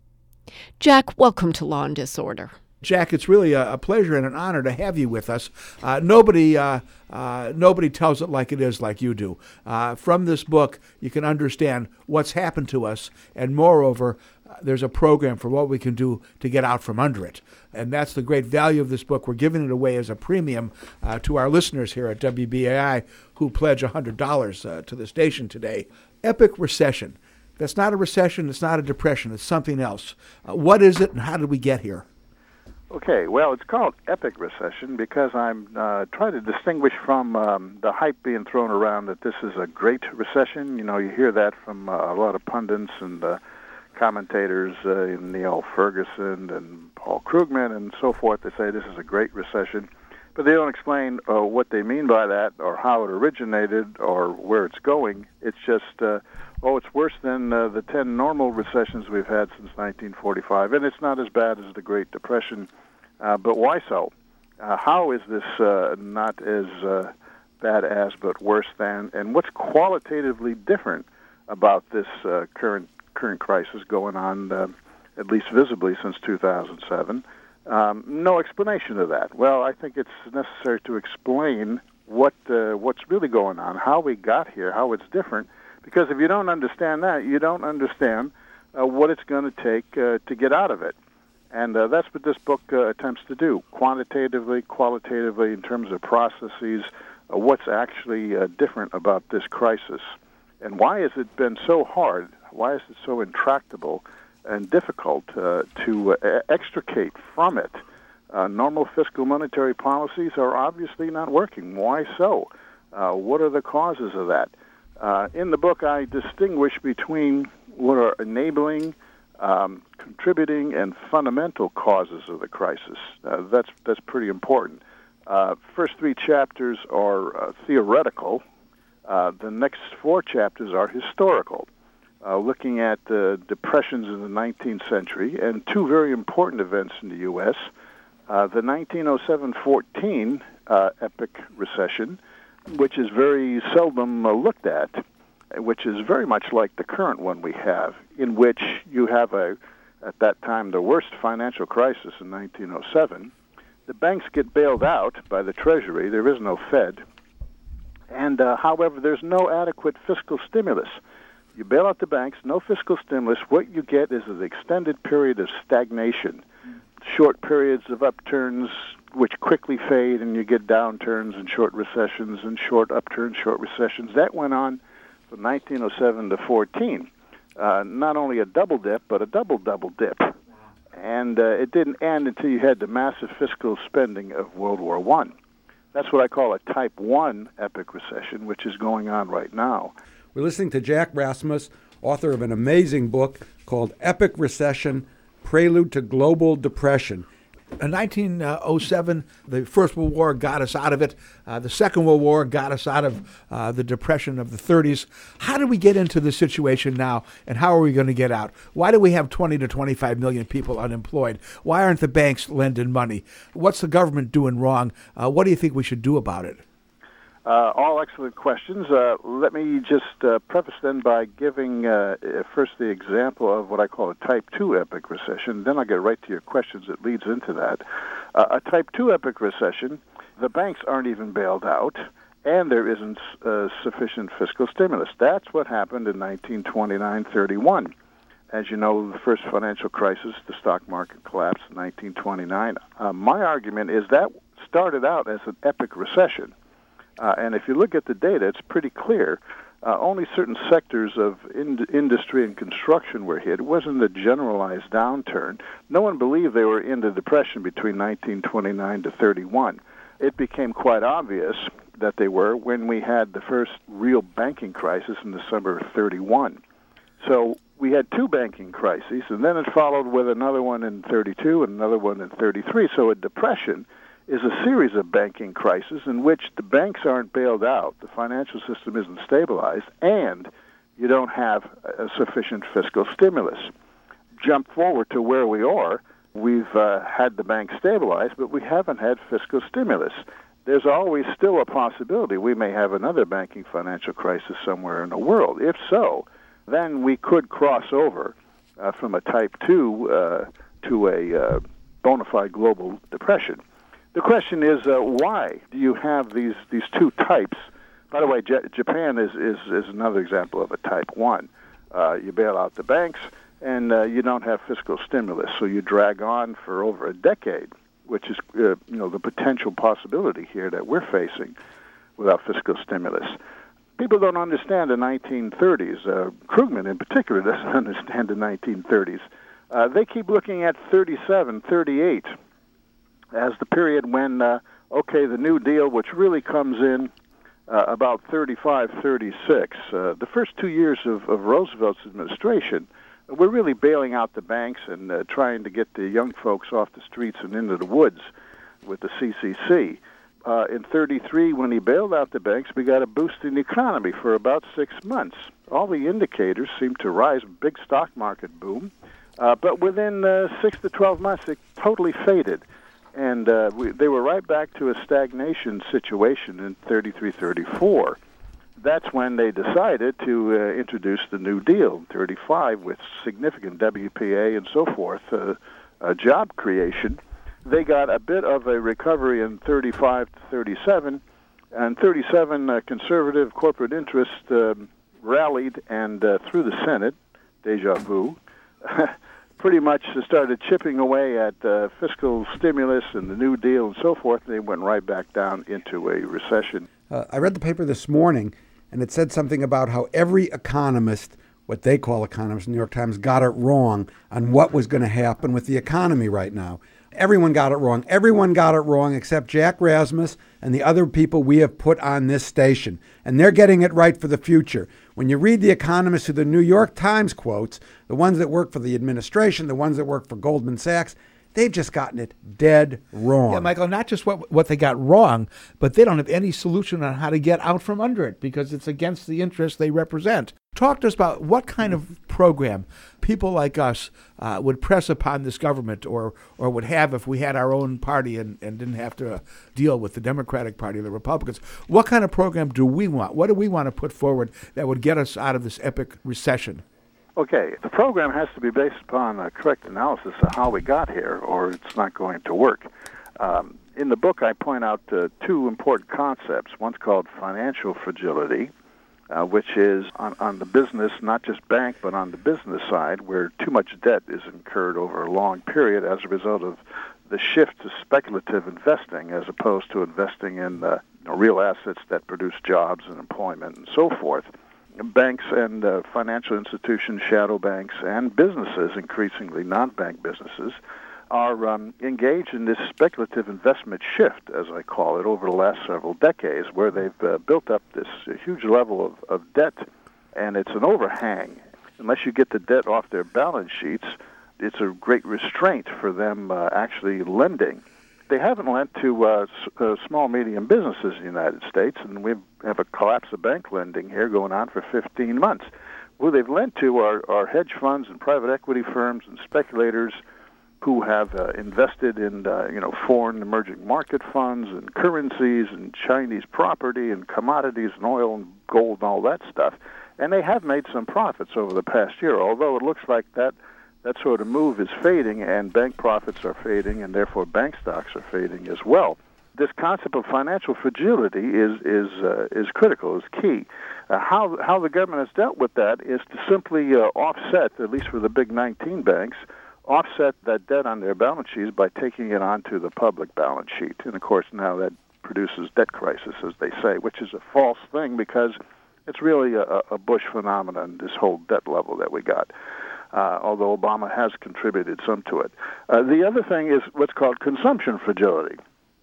Jack, welcome to Law and Disorder. Jack, it's really a, a pleasure and an honor to have you with us. Uh, nobody uh, uh, nobody tells it like it is like you do. Uh, from this book, you can understand what's happened to us, and moreover, uh, there's a program for what we can do to get out from under it. And that's the great value of this book. We're giving it away as a premium uh, to our listeners here at W B A I who pledge one hundred dollars uh, to the station today. Epic Recession. That's not a recession. It's not a depression. It's something else. Uh, what is it, and how did we get here? Okay, well, it's called Epic Recession because I'm uh, trying to distinguish from um, the hype being thrown around that this is a great recession. You know, you hear that from uh, a lot of pundits and uh, commentators, uh, Neil Ferguson and Paul Krugman and so forth. They say this is a great recession, but they don't explain uh, what they mean by that or how it originated or where it's going. It's just, uh, oh, it's worse than uh, the ten normal recessions we've had since nineteen forty-five, and it's not as bad as the Great Depression. Uh, but why so? Uh, how is this uh, not as uh, bad as but worse than? And what's qualitatively different about this uh, current current crisis going on, uh, at least visibly, since two thousand seven? Um, no explanation of that. Well, I think it's necessary to explain what uh, what's really going on, how we got here, how it's different. Because if you don't understand that, you don't understand uh, what it's going to take uh, to get out of it. And uh, that's what this book uh, attempts to do, quantitatively, qualitatively, in terms of processes, uh, what's actually uh, different about this crisis. And why has it been so hard? Why is it so intractable and difficult uh, to uh, extricate from it? Uh, normal fiscal monetary policies are obviously not working. Why so? Uh, what are the causes of that? Uh, in the book, I distinguish between what are enabling, um, contributing, and fundamental causes of the crisis. Uh, that's that's pretty important. Uh, first three chapters are uh, theoretical. Uh, the next four chapters are historical, uh, looking at the depressions in the nineteenth century and two very important events in the U S Uh, the nineteen oh seven fourteen uh, epic recession, which is very seldom uh, looked at, which is very much like the current one we have, in which you have, a, at that time, the worst financial crisis in nineteen oh seven. The banks get bailed out by the Treasury. There is no Fed. And, uh, however, there's no adequate fiscal stimulus. You bail out the banks, no fiscal stimulus. What you get is an extended period of stagnation, short periods of upturns, which quickly fade, and you get downturns and short recessions and short upturns, short recessions. That went on from nineteen oh seven to fourteen. Uh, not only a double dip, but a double-double dip. And uh, it didn't end until you had the massive fiscal spending of World War One. That's what I call a Type one epic recession, which is going on right now. We're listening to Jack Rasmus, author of an amazing book called Epic Recession, Prelude to Global Depression. In nineteen oh seven, the First World War got us out of it. Uh, the Second World War got us out of uh, the Depression of the thirties. How did we get into this situation now, and how are we going to get out? Why do we have twenty to twenty-five million people unemployed? Why aren't the banks lending money? What's the government doing wrong? Uh, what do you think we should do about it? Uh, all excellent questions. Uh, let me just uh, preface then by giving uh, first the example of what I call a Type two epic recession. Then I'll get right to your questions that leads into that. Uh, a Type two epic recession, the banks aren't even bailed out, and there isn't uh, sufficient fiscal stimulus. That's what happened in nineteen twenty-nine thirty-one. As you know, the first financial crisis, the stock market collapsed in nineteen twenty-nine. Uh, my argument is that started out as an epic recession. Uh, and if you look at the data, it's pretty clear. Uh, only certain sectors of in- industry and construction were hit. It wasn't a generalized downturn. No one believed they were in the Depression between nineteen twenty-nine to thirty-one. It became quite obvious that they were when we had the first real banking crisis in December of thirty-one. So we had two banking crises, and then it followed with another one in thirty-two and another one in thirty-three. So a depression is a series of banking crises in which the banks aren't bailed out, the financial system isn't stabilized, and you don't have a sufficient fiscal stimulus. Jump forward to where we are. We've uh, had the banks stabilized, but we haven't had fiscal stimulus. There's always still a possibility we may have another banking financial crisis somewhere in the world. If so, then we could cross over uh, from a type two uh, to a uh, bona fide global depression. The question is, uh, why do you have these, these two types? By the way, J- Japan is, is, is another example of a type one. Uh, you bail out the banks, and uh, you don't have fiscal stimulus, so you drag on for over a decade, which is uh, you know the potential possibility here that we're facing without fiscal stimulus. People don't understand the nineteen thirties. Uh, Krugman, in particular, doesn't understand the nineteen thirties. Uh, they keep looking at thirty-seven, thirty-eight as the period when, uh, okay, the New Deal, which really comes in uh, about thirty-five, thirty-six. Uh, the first two years of, of Roosevelt's administration, we're really bailing out the banks and uh, trying to get the young folks off the streets and into the woods with the C C C. Uh, in thirty-three, when he bailed out the banks, we got a boost in the economy for about six months. All the indicators seemed to rise, big stock market boom. Uh, but within uh, six to twelve months, it totally faded. And uh, we, they were right back to a stagnation situation in thirty-three, thirty-four. That's when they decided to uh, introduce the New Deal in thirty-five with significant W P A and so forth, uh, uh, job creation. They got a bit of a recovery in thirty-five to thirty-seven, and thirty-seven uh, conservative corporate interest um, rallied and uh, through the Senate, deja vu, pretty much started chipping away at uh, fiscal stimulus and the New Deal and so forth. They went right back down into a recession. Uh, I read the paper this morning, and it said something about how every economist, what they call economists, New York Times, got it wrong on what was going to happen with the economy right now. Everyone got it wrong. Everyone got it wrong except Jack Rasmus and the other people we have put on this station. And they're getting it right for the future. When you read the economists who the New York Times quotes, the ones that work for the administration, the ones that work for Goldman Sachs, they've just gotten it dead wrong. Yeah, Michael, not just what what they got wrong, but they don't have any solution on how to get out from under it because it's against the interests they represent. Talk to us about what kind of program people like us uh, would press upon this government or or would have if we had our own party and, and didn't have to uh, deal with the Democratic Party or the Republicans. What kind of program do we want? What do we want to put forward that would get us out of this epic recession? Okay, the program has to be based upon a correct analysis of how we got here, or it's not going to work. Um, in the book, I point out uh, two important concepts. One's called financial fragility, uh, which is on, on the business, not just bank, but on the business side, where too much debt is incurred over a long period as a result of the shift to speculative investing as opposed to investing in uh, you know, real assets that produce jobs and employment and so forth. Banks and uh, financial institutions, shadow banks, and businesses, increasingly non-bank businesses, are um, engaged in this speculative investment shift, as I call it, over the last several decades, where they've uh, built up this uh, huge level of, of debt, and it's an overhang. Unless you get the debt off their balance sheets, it's a great restraint for them uh, actually lending. They haven't lent to uh, s- uh, small, medium businesses in the United States, and we have a collapse of bank lending here going on for fifteen months. Who they've lent to are, are hedge funds and private equity firms and speculators who have uh, invested in uh, you know foreign emerging market funds and currencies and Chinese property and commodities and oil and gold and all that stuff. And they have made some profits over the past year, although it looks like that That sort of move is fading, and bank profits are fading, and therefore bank stocks are fading as well. This concept of financial fragility is is uh, is critical, is key. Uh, how how the government has dealt with that is to simply uh, offset, at least for the big nineteen banks, offset that debt on their balance sheets by taking it onto the public balance sheet. And of course, now that produces debt crisis, as they say, which is a false thing because it's really a, a Bush phenomenon. This whole debt level that we got. Uh, although Obama has contributed some to it. Uh, the other thing is what's called consumption fragility.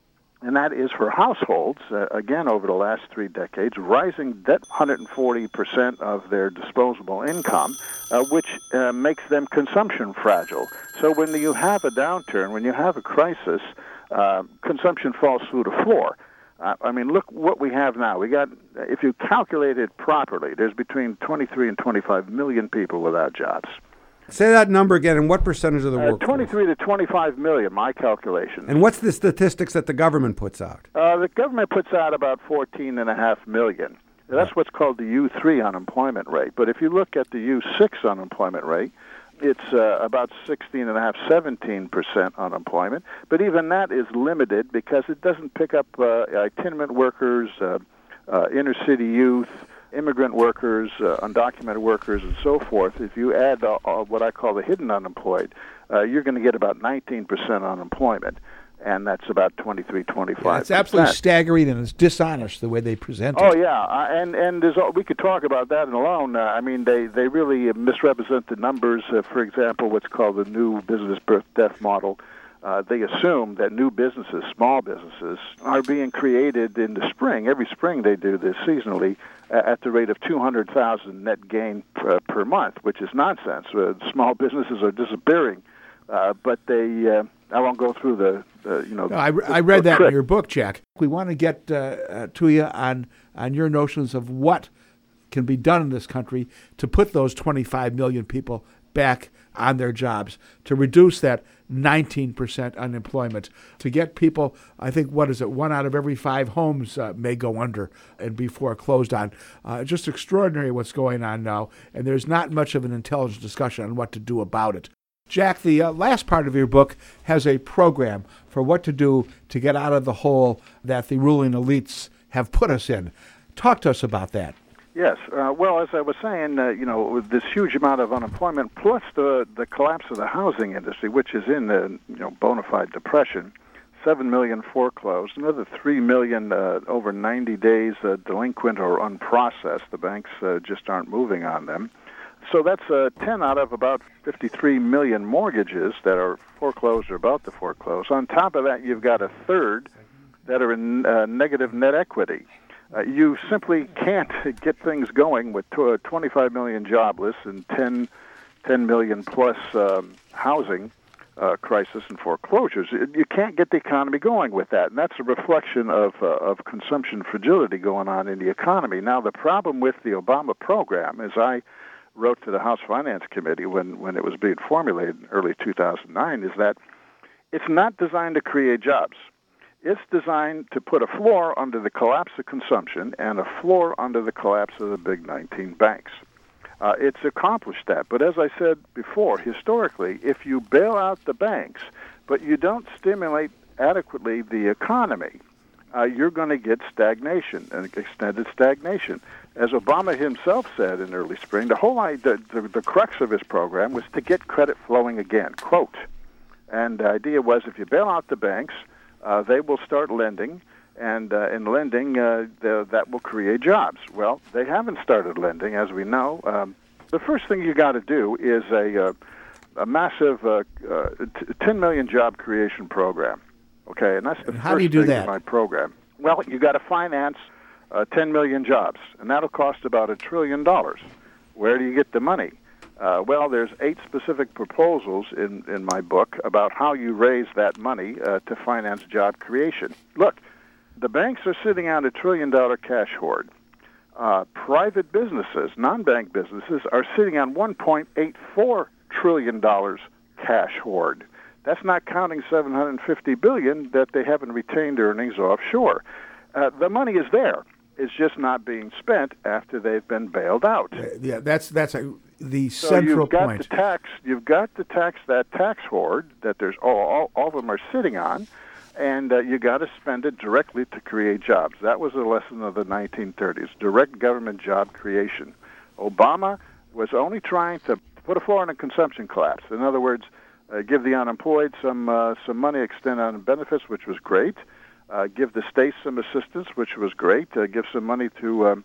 and that is for households, uh, again, over the last three decades, rising debt one hundred forty percent of their disposable income, uh, which uh, makes them consumption fragile. So when you have a downturn, when you have a crisis, uh, consumption falls through the floor. Uh, I mean, look what we have now. We got, if you calculate it properly, there's between twenty-three and twenty-five million people without jobs. Say that number again, and what percentage of the Uh, workforce? twenty-three to twenty-five million, my calculation. And what's the statistics that the government puts out? Uh, the government puts out about fourteen and a half million. That's what's called the U three unemployment rate. But if you look at the U six unemployment rate, it's uh, about sixteen and a half, seventeen percent unemployment. But even that is limited because it doesn't pick up uh, itinerant workers, uh, uh, inner city youth, immigrant workers, uh, undocumented workers, and so forth. If you add uh, uh, what I call the hidden unemployed, uh, you're going to get about nineteen percent unemployment, and that's about twenty-three, twenty-five percent. Yeah, it's absolutely staggering, and it's dishonest the way they present it. Oh, yeah, uh, and and there's, we could talk about that alone. Uh, I mean, they, they really misrepresent the numbers. Uh, for example, what's called the new business birth-death model. Uh, they assume that new businesses, small businesses, are being created in the spring. Every spring they do this seasonally uh, at the rate of two hundred thousand net gain per, per month, which is nonsense. Uh, small businesses are disappearing, uh, but they. Uh, I won't go through the, uh, you know. No, I, the, I read the that trick. in your book, Jack. We want to get uh, uh, to you on on your notions of what can be done in this country to put those twenty-five million people back on their jobs, to reduce that nineteen percent unemployment, to get people, I think, what is it, one out of every five homes uh, may go under and be foreclosed on. Uh, just extraordinary what's going on now, and there's not much of an intelligent discussion on what to do about it. Jack, the uh, last part of your book has a program for what to do to get out of the hole that the ruling elites have put us in. Talk to us about that. Yes. Uh, well, as I was saying, uh, you know, with this huge amount of unemployment, plus the the collapse of the housing industry, which is in the you know bona fide depression, seven million foreclosed, another three million uh, over ninety days uh, delinquent or unprocessed. The banks uh, just aren't moving on them. So that's uh, ten out of about fifty-three million mortgages that are foreclosed or about to foreclose. On top of that, you've got a third that are in uh, negative net equity. Uh, you simply can't get things going with twenty-five million jobless and ten, ten million plus um, housing uh, crisis and foreclosures. You can't get the economy going with that, and that's a reflection of uh, of consumption fragility going on in the economy. Now, the problem with the Obama program, as I wrote to the House Finance Committee when, when it was being formulated in early two thousand nine, is that it's not designed to create jobs. It's designed to put a floor under the collapse of consumption and a floor under the collapse of the big nineteen banks. Uh, it's accomplished that. But as I said before, historically, if you bail out the banks, but you don't stimulate adequately the economy, uh, you're going to get stagnation, and extended stagnation. As Obama himself said in early spring, the whole idea, the, the, the crux of his program was to get credit flowing again, quote. And the idea was if you bail out the banks, Uh, they will start lending, and uh, in lending, uh, the, that will create jobs. Well, they haven't started lending, as we know. Um, the first thing you got to do is a, uh, a massive uh, uh, t- ten million job creation program. Okay, and that's the and first how do you do thing that? in my program. Well, you got to finance uh, ten million jobs, and that'll cost about a trillion dollars. Where do you get the money? Uh, well, there's eight specific proposals in, in my book about how you raise that money uh, to finance job creation. Look, the banks are sitting on a trillion-dollar cash hoard. Uh, private businesses, non-bank businesses, are sitting on one point eight four trillion dollars cash hoard. That's not counting seven hundred fifty billion dollars that they haven't retained earnings offshore. Uh, the money is there. It's just not being spent after they've been bailed out. Uh, yeah, that's that's a, the so central you've got point. To tax, you've got to tax that tax hoard that there's all, all, all of them are sitting on, and uh, you got to spend it directly to create jobs. That was a lesson of the nineteen thirties, direct government job creation. Obama was only trying to put a floor in a consumption collapse. In other words, uh, give the unemployed some uh, some money, extend on benefits, which was great. Uh, give the states some assistance, which was great. Uh, give some money to um,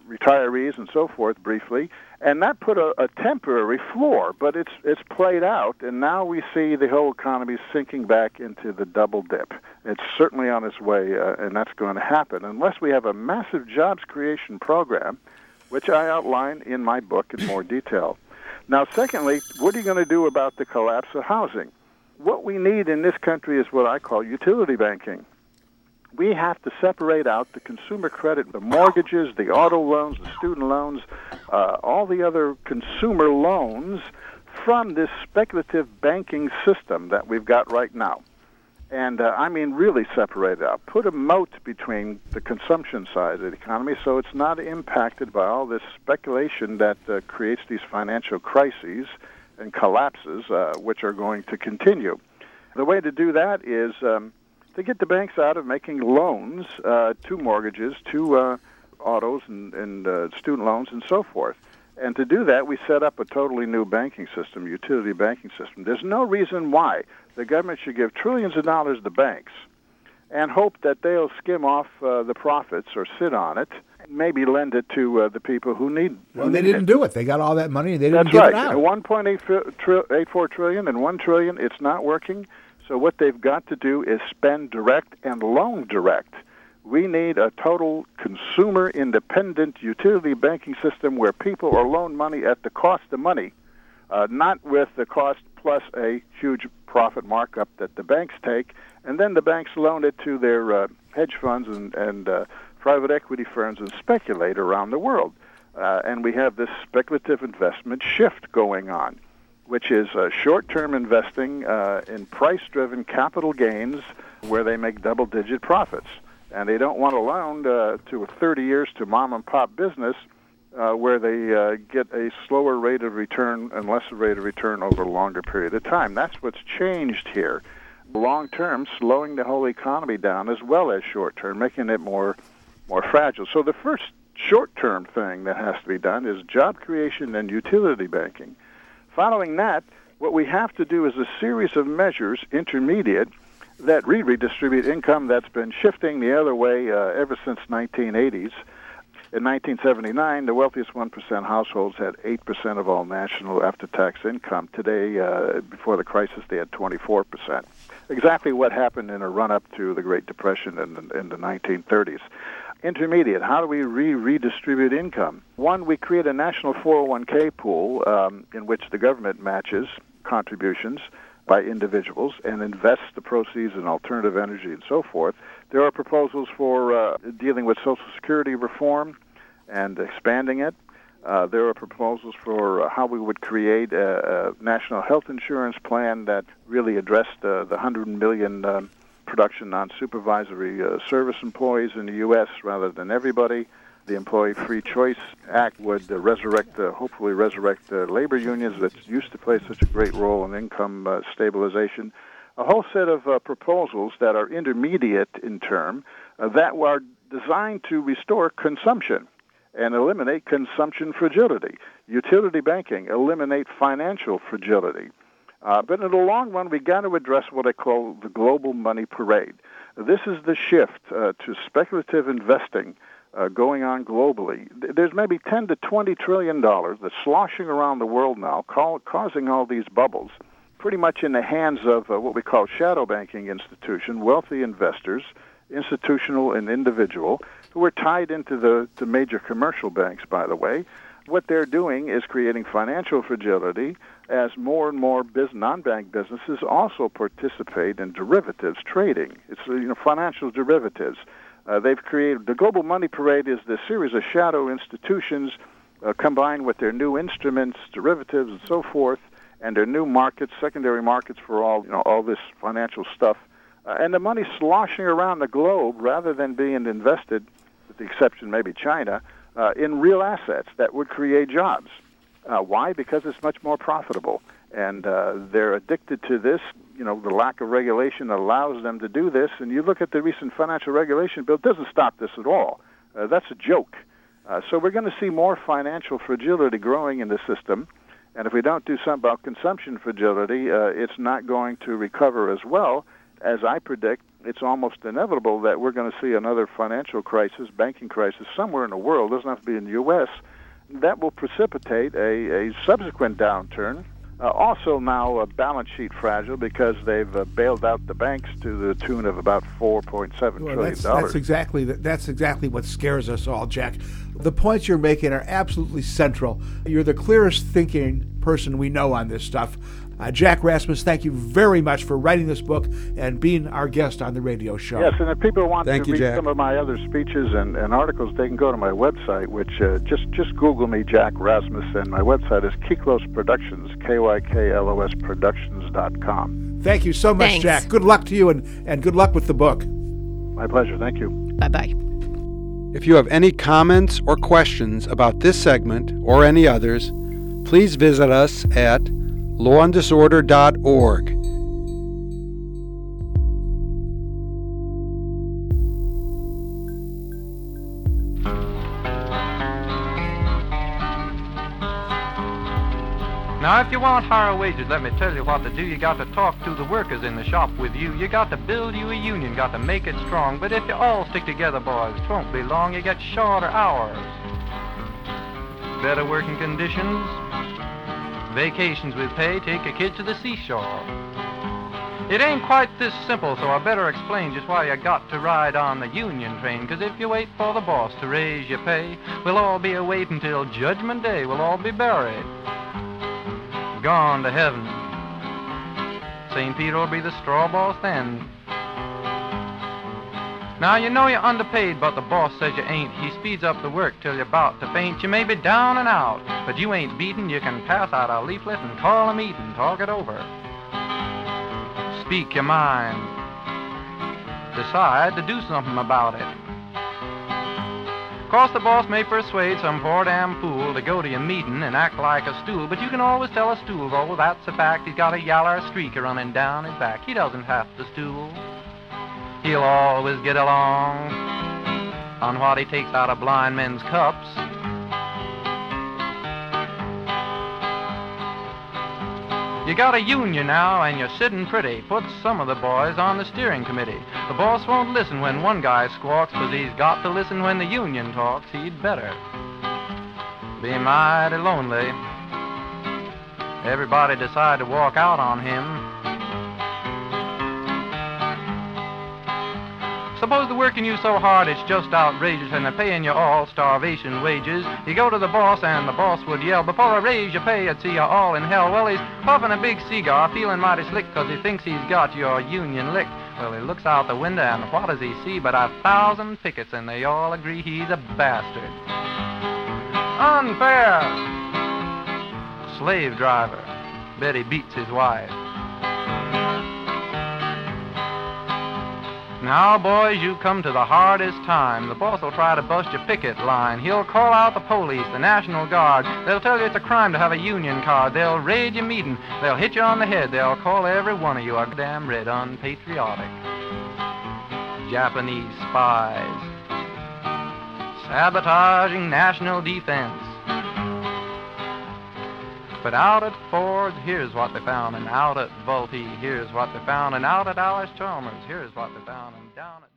retirees and so forth briefly, and that put a, a temporary floor, but it's it's played out, and now we see the whole economy sinking back into the double dip. It's certainly on its way, uh, and that's going to happen unless we have a massive jobs creation program, which I outline in my book in more detail. Now, secondly, what are you going to do about the collapse of housing? What we need in this country is what I call utility banking. We have to separate out the consumer credit, the mortgages, the auto loans, the student loans, uh, all the other consumer loans from this speculative banking system that we've got right now. And uh, I mean really separate it out. Put a moat between the consumption side of the economy so it's not impacted by all this speculation that uh, creates these financial crises and collapses, uh, which are going to continue. The way to do that is um, to get the banks out of making loans uh, to mortgages, to uh, autos and, and uh, student loans and so forth. And to do that, we set up a totally new banking system, utility banking system. There's no reason why the government should give trillions of dollars to banks and hope that they'll skim off uh, the profits or sit on it, and maybe lend it to uh, the people who need. Well, who they need didn't it. do it. They got all that money. They didn't That's give right. it out. one point eight four trillion and one trillion, it's not working. So what they've got to do is spend direct and loan direct. We need a total consumer-independent utility banking system where people are loaned money at the cost of money, uh, not with the cost plus a huge profit markup that the banks take, and then the banks loan it to their uh, hedge funds and, and uh, private equity firms and speculate around the world. Uh, and we have this speculative investment shift going on, which is uh, short-term investing uh, in price-driven capital gains where they make double-digit profits. And they don't want to loan uh, to thirty years to mom-and-pop business uh, where they uh, get a slower rate of return and lesser rate of return over a longer period of time. That's what's changed here. Long-term, slowing the whole economy down as well as short-term, making it more, more fragile. So the first short-term thing that has to be done is job creation and utility banking. Following that, what we have to do is a series of measures, intermediate, that redistribute income that's been shifting the other way uh, ever since nineteen eighties. In nineteen seventy-nine, the wealthiest one percent households had eight percent of all national after-tax income. Today, uh, before the crisis, they had twenty-four percent. Exactly what happened in a run-up to the Great Depression in the, in the nineteen thirties. Intermediate, how do we re- redistribute income? One, we create a national four oh one k pool um, in which the government matches contributions by individuals and invests the proceeds in alternative energy and so forth. There are proposals for uh, dealing with Social Security reform and expanding it. Uh, there are proposals for uh, how we would create a, a national health insurance plan that really addressed uh, the one hundred million um, production non-supervisory uh, service employees in the U S rather than everybody. The Employee Free Choice Act would uh, resurrect, uh, hopefully resurrect uh, labor unions that used to play such a great role in income uh, stabilization. A whole set of uh, proposals that are intermediate in term uh, that are designed to restore consumption and eliminate consumption fragility. Utility banking, eliminate financial fragility. Uh, but in the long run, we got to address what I call the global money parade. This is the shift uh, to speculative investing Uh, going on globally. There's maybe ten to twenty trillion dollars that's sloshing around the world now, call, causing all these bubbles, pretty much in the hands of uh, what we call shadow banking institution, wealthy investors, institutional and individual, who are tied into the, the major commercial banks, by the way. What they're doing is creating financial fragility as more and more biz- non-bank businesses also participate in derivatives trading. It's you know financial derivatives. Uh, they've created, the global money parade is this series of shadow institutions uh, combined with their new instruments, derivatives, and so forth, and their new markets, secondary markets for all you know all this financial stuff. Uh, and the money's sloshing around the globe rather than being invested, with the exception maybe China, uh, in real assets that would create jobs. Uh, why? Because it's much more profitable. And uh, they're addicted to this. You know, the lack of regulation allows them to do this. And you look at the recent financial regulation bill, it doesn't stop this at all. Uh, that's a joke. Uh, so we're going to see more financial fragility growing in the system. And if we don't do something about consumption fragility, uh, it's not going to recover as well as I predict it's almost inevitable that we're going to see another financial crisis, banking crisis, somewhere in the world. It doesn't have to be in the U S That will precipitate a, a subsequent downturn. Uh, also now a balance sheet fragile because they've uh, bailed out the banks to the tune of about four point seven well, trillion that's, dollars. That's exactly that's exactly what scares us all, Jack. The points you're making are absolutely central. You're the clearest thinking person we know on this stuff. Uh, Jack Rasmus, thank you very much for writing this book and being our guest on the radio show. Yes, and if people want Thank to you, read Jack. some of my other speeches and, and articles, they can go to my website, which uh, just just Google me, Jack Rasmus, and my website is Kyklos Productions, K Y K L O S Productions dot com. Thank you so much, Thanks. Jack. Good luck to you, and, and good luck with the book. My pleasure. Thank you. Bye-bye. If you have any comments or questions about this segment or any others, please visit us at law and disorder dot org. Now, if you want higher wages, let me tell you what to do. You got to talk to the workers in the shop with you. You got to build you a union, got to make it strong. But if you all stick together, boys, it won't be long. You get shorter hours, better working conditions, vacations with pay, take a kid to the seashore. It ain't quite this simple, so I better explain just why you got to ride on the union train. 'Cause if you wait for the boss to raise your pay, we'll all be awaiting till Judgment Day. We'll all be buried, gone to heaven. Saint Peter will be the straw boss then. Now, you know you're underpaid, but the boss says you ain't. He speeds up the work till you're about to faint. You may be down and out, but you ain't beaten. You can pass out a leaflet and call a meeting, talk it over. Speak your mind. Decide to do something about it. Of course, the boss may persuade some poor damn fool to go to your meeting and act like a stool, but you can always tell a stool, oh, that's a fact. He's got a yaller streaker running down his back. He doesn't have to stool. He'll always get along on what he takes out of blind men's cups. You got a union now, and you're sitting pretty. Put some of the boys on the steering committee. The boss won't listen when one guy squawks, 'cause he's got to listen when the union talks. He'd better be mighty lonely. Everybody decide to walk out on him. Suppose they're working you so hard it's just outrageous, and they're paying you all starvation wages. You go to the boss and the boss would yell, before I raise your pay I'd see you all in hell. Well, he's puffing a big cigar, feeling mighty slick, 'cause he thinks he's got your union licked. Well, he looks out the window and what does he see but a thousand pickets, and they all agree he's a bastard. Unfair! Slave driver. Bet he beats his wife. Now, boys, you've come to the hardest time. The boss will try to bust your picket line. He'll call out the police, the National Guard. They'll tell you it's a crime to have a union card. They'll raid your meeting. They'll hit you on the head. They'll call every one of you a damn red unpatriotic. Japanese spies. Sabotaging national defense. But out at Ford's, here's what they found, and out at Vultee, here's what they found, and out at Alice Chalmers, here's what they found, and down at